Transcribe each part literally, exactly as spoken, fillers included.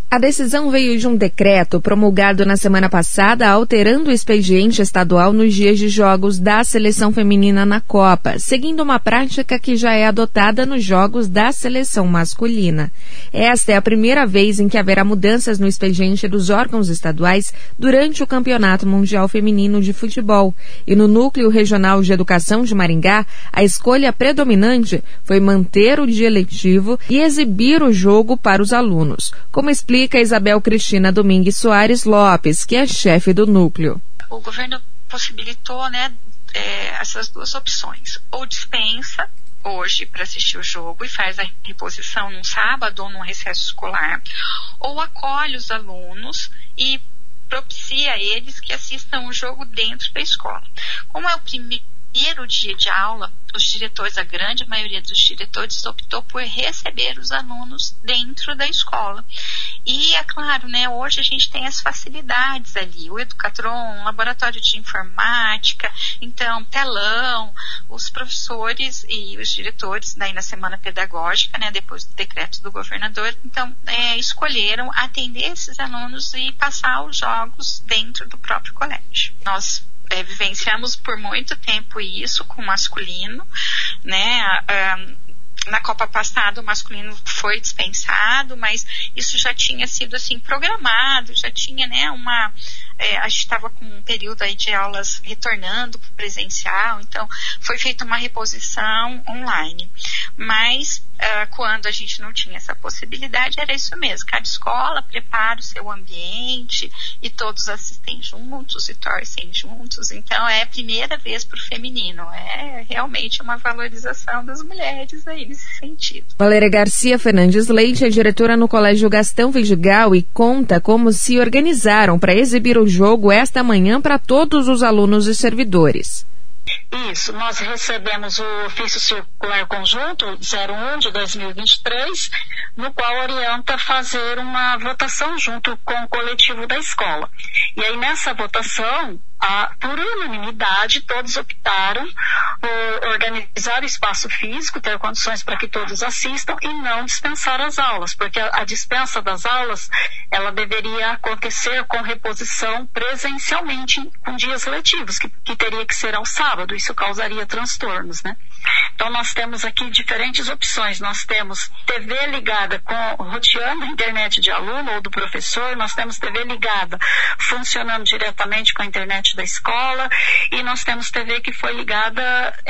A decisão veio de um decreto promulgado na semana passada, alterando o expediente estadual nos dias de jogos da seleção feminina na Copa, seguindo uma prática que já é adotada nos jogos da seleção masculina. Esta é a primeira vez em que haverá mudanças no expediente dos órgãos estaduais durante o Campeonato Mundial Feminino de Futebol. E no Núcleo Regional de Educação de Maringá, a escolha predominante foi manter o dia letivo e exibir o jogo para os alunos, como explica Isabel Cristina Domingues Soares Lopes, que é chefe do núcleo. O governo possibilitou, né, é, essas duas opções. Ou dispensa hoje para assistir o jogo e faz a reposição num sábado ou num recesso escolar, ou acolhe os alunos e propicia a eles que assistam o jogo dentro da escola. Como é o primeiro dia de aula, os diretores, a grande maioria dos diretores optou por receber os alunos dentro da escola. E, é claro, né, hoje a gente tem as facilidades ali, o Educatron, um laboratório de informática, então, telão, os professores e os diretores, daí na semana pedagógica, né, depois do decreto do governador, então, é, escolheram atender esses alunos e passar os jogos dentro do próprio colégio. Nós É, vivenciamos por muito tempo isso com o masculino, né? Um, na Copa passada o masculino foi dispensado, mas isso já tinha sido assim programado, já tinha, né, uma é, a gente estava com um período aí de aulas retornando para o presencial, então foi feita uma reposição online. Mas uh, quando a gente não tinha essa possibilidade, era isso mesmo, cada escola prepara o seu ambiente e todos assistem juntos e torcem juntos, então é a primeira vez para o feminino, é realmente uma valorização das mulheres aí nesse sentido. Valéria Garcia Fernandes Leite é diretora no Colégio Gastão Vidigal e conta como se organizaram para exibir o jogo esta manhã para todos os alunos e servidores. Isso, nós recebemos o ofício circular conjunto zero um de dois mil e vinte e três, no qual orienta fazer uma votação junto com o coletivo da escola. E aí nessa votação, a, por unanimidade, todos optaram por organizar o espaço físico, ter condições para que todos assistam e não dispensar as aulas, porque a, a dispensa das aulas, ela deveria acontecer com reposição presencialmente com dias letivos, que, que teria que ser ao sábado, isso causaria transtornos, né? Então nós temos aqui diferentes opções, nós temos T V ligada com, roteando a internet de aluno ou do professor, nós temos T V ligada funcionando diretamente com a internet da escola e nós temos T V que foi ligada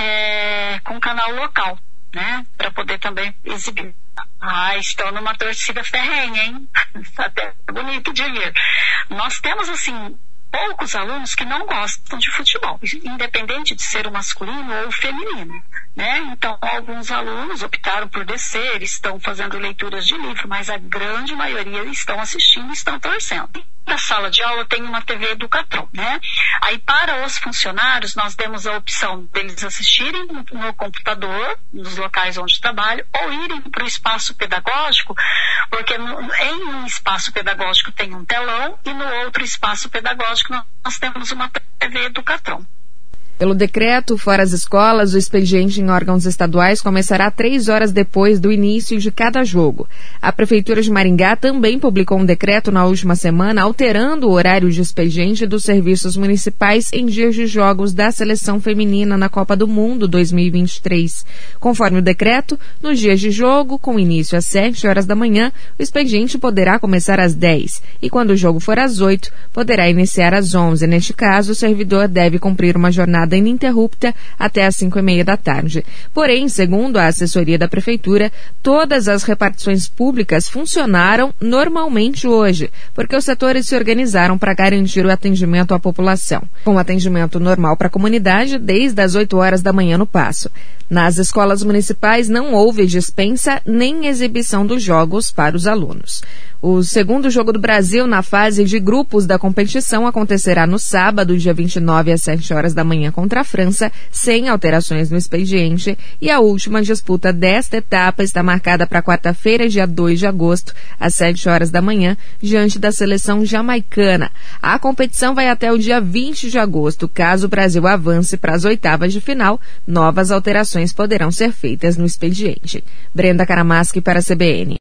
é, com canal local, né, para poder também exibir. Ah, estou numa torcida ferrenha, hein? Até bonito de ver. Nós temos, assim, poucos alunos que não gostam de futebol, independente de ser o masculino ou o feminino, né? Então, alguns alunos optaram por descer, estão fazendo leituras de livro, mas a grande maioria estão assistindo e estão torcendo. Na sala de aula tem uma T V Educatron, né? Aí para os funcionários nós demos a opção deles assistirem no computador, nos locais onde trabalham, ou irem para o espaço pedagógico, porque no, em um espaço pedagógico tem um telão e no outro espaço pedagógico nós temos uma T V Educatron. Pelo decreto, fora as escolas, o expediente em órgãos estaduais começará três horas depois do início de cada jogo. A Prefeitura de Maringá também publicou um decreto na última semana alterando o horário de expediente dos serviços municipais em dias de jogos da seleção feminina na Copa do Mundo dois mil e vinte e três. Conforme o decreto, nos dias de jogo, com início às sete horas da manhã, o expediente poderá começar às dez e quando o jogo for às oito, poderá iniciar às onze. Neste caso, o servidor deve cumprir uma jornada ininterrupta até às cinco e meia da tarde. Porém, segundo a assessoria da Prefeitura, todas as repartições públicas funcionaram normalmente hoje, porque os setores se organizaram para garantir o atendimento à população, com atendimento normal para a comunidade desde as oito horas da manhã no Paço. Nas escolas municipais não houve dispensa nem exibição dos jogos para os alunos. O segundo jogo do Brasil na fase de grupos da competição acontecerá no sábado, dia vinte e nove, às sete horas da manhã contra a França, sem alterações no expediente, e a última disputa desta etapa está marcada para quarta-feira, dia dois de agosto, às sete horas da manhã, diante da seleção jamaicana. A competição vai até o dia vinte de agosto. Caso o Brasil avance para as oitavas de final, novas alterações poderão ser feitas no expediente. Brenda Karamaschi para a C B N.